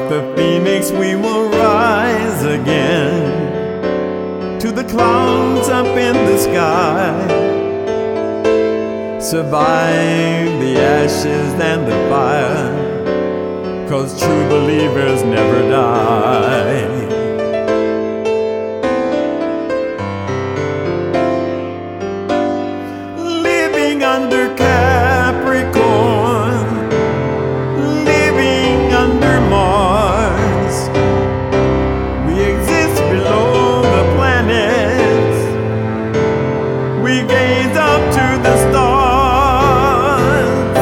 Like the phoenix we will rise again to the clouds up in the sky, survive the ashes and the fire, 'cause true believers never die. Living under Capricorn, living under Mars, we exist below the planets, we gaze up to the stars.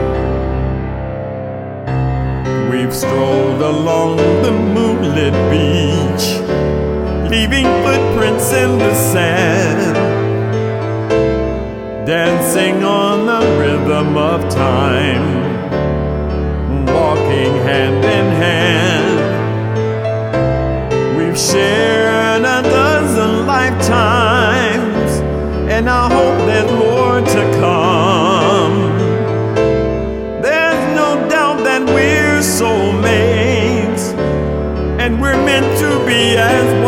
We've strolled along the moonlit beach, leaving footprints in the sand, dancing on the rhythm of time, walking hand in hand. We've shared a dozen lifetimes, and I hope there's more to come. There's no doubt that we're soulmates, and we're meant to be as